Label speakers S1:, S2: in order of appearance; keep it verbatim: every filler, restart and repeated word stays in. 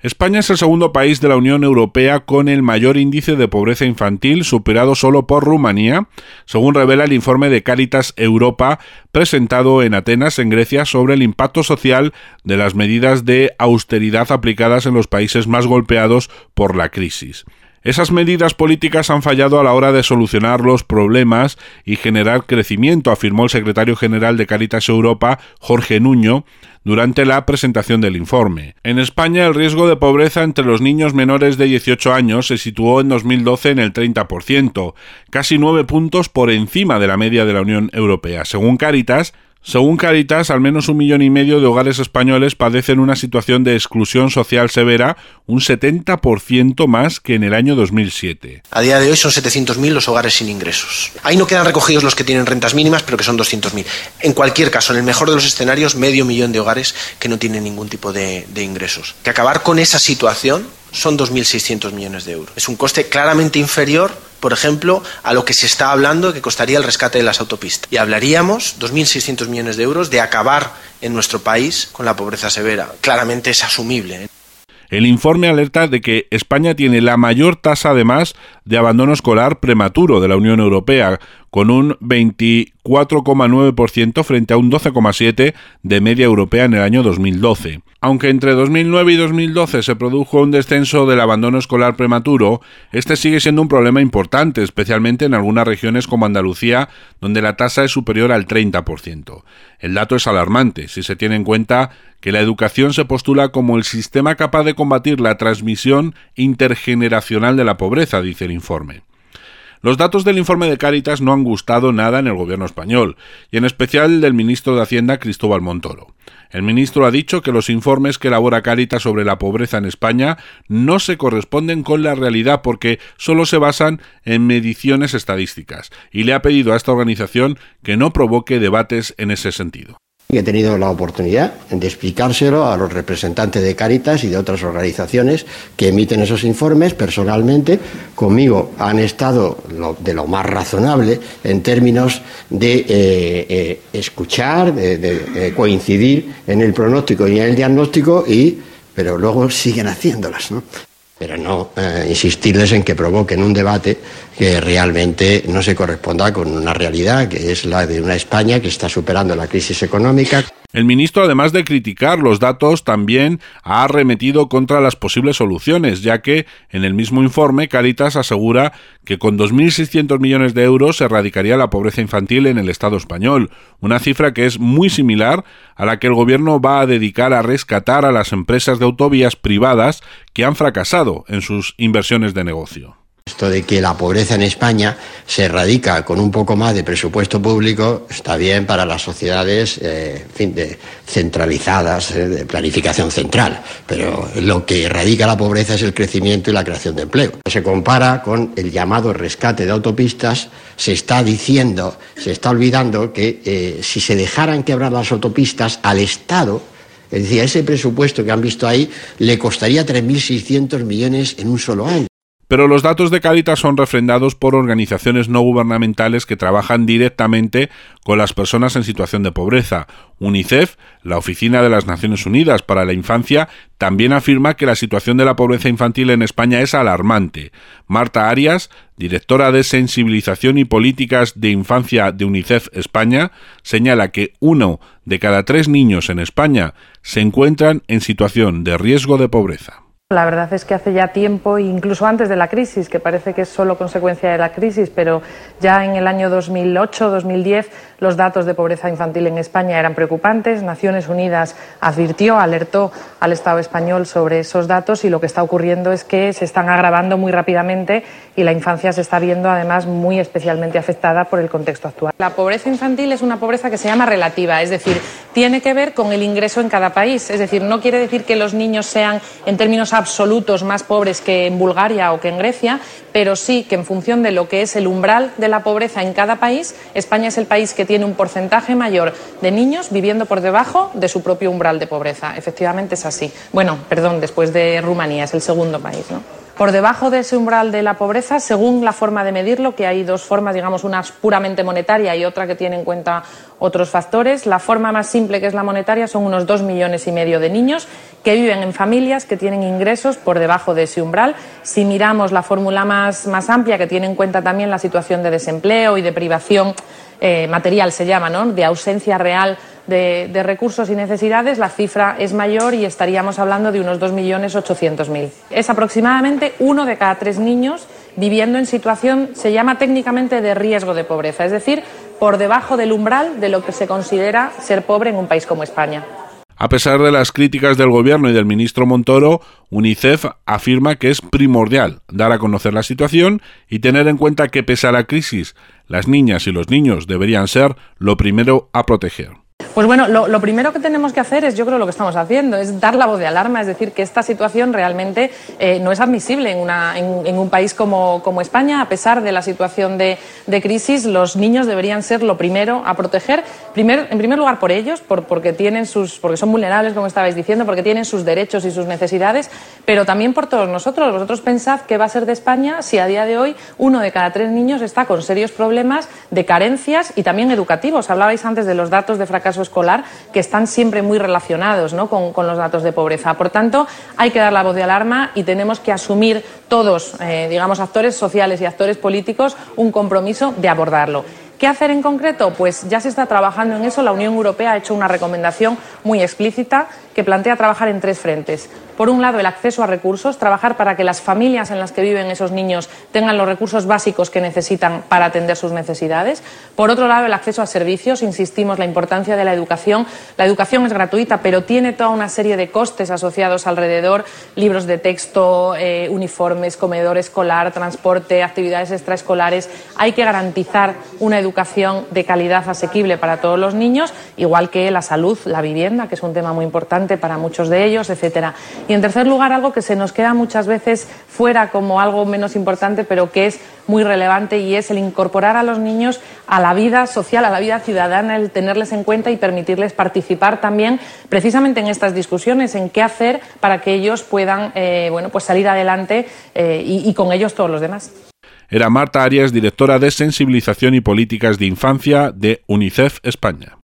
S1: España es el segundo país de la Unión Europea con el mayor índice de pobreza infantil, superado solo por Rumanía, según revela el informe de Cáritas Europa presentado en Atenas, en Grecia, sobre el impacto social de las medidas de austeridad aplicadas en los países más golpeados por la crisis. Esas medidas políticas han fallado a la hora de solucionar los problemas y generar crecimiento, afirmó el secretario general de Cáritas Europa, Jorge Nuño, durante la presentación del informe. En España, el riesgo de pobreza entre los niños menores de dieciocho años se situó en dos mil doce en el treinta por ciento, casi nueve puntos por encima de la media de la Unión Europea. Según Cáritas, Según Cáritas, al menos un millón y medio de hogares españoles padecen una situación de exclusión social severa, un setenta por ciento más que en el año dos mil siete.
S2: A día de hoy son setecientos mil los hogares sin ingresos. Ahí no quedan recogidos los que tienen rentas mínimas, pero que son doscientos mil. En cualquier caso, en el mejor de los escenarios, medio millón de hogares que no tienen ningún tipo de, de ingresos. Que acabar con esa situación son dos mil seiscientos millones de euros. Es un coste claramente inferior, por ejemplo, a lo que se está hablando que costaría el rescate de las autopistas. Y hablaríamos, dos mil seiscientos millones de euros, de acabar en nuestro país con la pobreza severa. Claramente es asumible, ¿eh?
S1: El informe alerta de que España tiene la mayor tasa, además, de abandono escolar prematuro de la Unión Europea, con un veinticuatro coma nueve por ciento frente a un doce coma siete por ciento de media europea en el año dos mil doce. Aunque entre dos mil nueve y dos mil doce se produjo un descenso del abandono escolar prematuro, este sigue siendo un problema importante, especialmente en algunas regiones como Andalucía, donde la tasa es superior al treinta por ciento. El dato es alarmante, si se tiene en cuenta que la educación se postula como el sistema capaz de combatir la transmisión intergeneracional de la pobreza, dice el informe. Los datos del informe de Cáritas no han gustado nada en el gobierno español, y en especial del ministro de Hacienda, Cristóbal Montoro. El ministro ha dicho que los informes que elabora Cáritas sobre la pobreza en España no se corresponden con la realidad porque solo se basan en mediciones estadísticas, y le ha pedido a esta organización que no provoque debates en ese sentido.
S3: He tenido la oportunidad de explicárselo a los representantes de Cáritas y de otras organizaciones que emiten esos informes personalmente. Conmigo han estado lo, de lo más razonable en términos de eh, eh, escuchar, de, de, de coincidir en el pronóstico y en el diagnóstico, y, pero luego siguen haciéndolas, ¿no? Pero no eh, insistirles en que provoquen un debate que realmente no se corresponda con una realidad, que es la de una España que está superando la crisis económica.
S1: El ministro, además de criticar los datos, también ha arremetido contra las posibles soluciones, ya que en el mismo informe Cáritas asegura que con dos mil seiscientos millones de euros se erradicaría la pobreza infantil en el Estado español, una cifra que es muy similar a la que el gobierno va a dedicar a rescatar a las empresas de autovías privadas que han fracasado en sus inversiones de negocio.
S3: Esto de que la pobreza en España se erradica con un poco más de presupuesto público está bien para las sociedades eh, en fin, de, centralizadas, eh, de planificación central, pero lo que erradica la pobreza es el crecimiento y la creación de empleo. Se compara con el llamado rescate de autopistas, se está diciendo, se está olvidando que eh, si se dejaran quebrar las autopistas al Estado, es decir, a ese presupuesto que han visto ahí, le costaría tres mil seiscientos millones en un solo año.
S1: Pero los datos de Cáritas son refrendados por organizaciones no gubernamentales que trabajan directamente con las personas en situación de pobreza. UNICEF, la Oficina de las Naciones Unidas para la Infancia, también afirma que la situación de la pobreza infantil en España es alarmante. Marta Arias, directora de Sensibilización y Políticas de Infancia de UNICEF España, señala que uno de cada tres niños en España se encuentran en situación de riesgo de pobreza.
S4: La verdad es que hace ya tiempo, incluso antes de la crisis, que parece que es solo consecuencia de la crisis, pero ya en el año dos mil ocho dos mil diez los datos de pobreza infantil en España eran preocupantes. Naciones Unidas advirtió, alertó al Estado español sobre esos datos, y lo que está ocurriendo es que se están agravando muy rápidamente y la infancia se está viendo además muy especialmente afectada por el contexto actual. La pobreza infantil es una pobreza que se llama relativa, es decir, tiene que ver con el ingreso en cada país, es decir, no quiere decir que los niños sean en términos absolutos más pobres que en Bulgaria o que en Grecia, pero sí que en función de lo que es el umbral de la pobreza en cada país, España es el país que tiene un porcentaje mayor de niños viviendo por debajo de su propio umbral de pobreza. Efectivamente es así. Bueno, perdón, después de Rumanía, es el segundo país, ¿no? Por debajo de ese umbral de la pobreza, según la forma de medirlo, que hay dos formas, digamos, una puramente monetaria y otra que tiene en cuenta otros factores. La forma más simple, que es la monetaria, son unos dos millones y medio de niños que viven en familias que tienen ingresos por debajo de ese umbral. Si miramos la fórmula más, más amplia, que tiene en cuenta también la situación de desempleo y de privación eh, material, se llama, ¿no?, de ausencia real De, de recursos y necesidades, la cifra es mayor y estaríamos hablando de unos dos millones ochocientos mil. Es aproximadamente uno de cada tres niños viviendo en situación, se llama técnicamente, de riesgo de pobreza, es decir, por debajo del umbral de lo que se considera ser pobre en un país como España.
S1: A pesar de las críticas del Gobierno y del ministro Montoro, UNICEF afirma que es primordial dar a conocer la situación y tener en cuenta que, pese a la crisis, las niñas y los niños deberían ser lo primero a proteger.
S4: Pues bueno, lo, lo primero que tenemos que hacer es, yo creo, lo que estamos haciendo, es dar la voz de alarma, es decir, que esta situación realmente eh, no es admisible en, una, en, en un país como, como España. A pesar de la situación de, de crisis, los niños deberían ser lo primero a proteger, primer, en primer lugar por ellos, por, porque, tienen sus, porque son vulnerables, como estabais diciendo, porque tienen sus derechos y sus necesidades, pero también por todos nosotros. Vosotros pensad qué va a ser de España si a día de hoy uno de cada tres niños está con serios problemas de carencias y también educativos. Hablabais antes de los datos de fracaso escolar, que están siempre muy relacionados, ¿no?, con, con los datos de pobreza. Por tanto, hay que dar la voz de alarma y tenemos que asumir todos, eh, digamos, actores sociales y actores políticos, un compromiso de abordarlo. ¿Qué hacer en concreto? Pues ya se está trabajando en eso. La Unión Europea ha hecho una recomendación muy explícita que plantea trabajar en tres frentes. Por un lado, el acceso a recursos, trabajar para que las familias en las que viven esos niños tengan los recursos básicos que necesitan para atender sus necesidades. Por otro lado, el acceso a servicios. Insistimos, la importancia de la educación. La educación es gratuita, pero tiene toda una serie de costes asociados alrededor: libros de texto, eh, uniformes, comedor escolar, transporte, actividades extraescolares. Hay que garantizar una educación de calidad asequible para todos los niños, igual que la salud, la vivienda, que es un tema muy importante para muchos de ellos, etcétera. Y en tercer lugar, algo que se nos queda muchas veces fuera como algo menos importante, pero que es muy relevante, y es el incorporar a los niños a la vida social, a la vida ciudadana, el tenerles en cuenta y permitirles participar también precisamente en estas discusiones, en qué hacer para que ellos puedan eh, bueno, pues salir adelante eh, y, y con ellos todos los demás.
S1: Era Marta Arias, directora de Sensibilización y Políticas de Infancia de UNICEF España.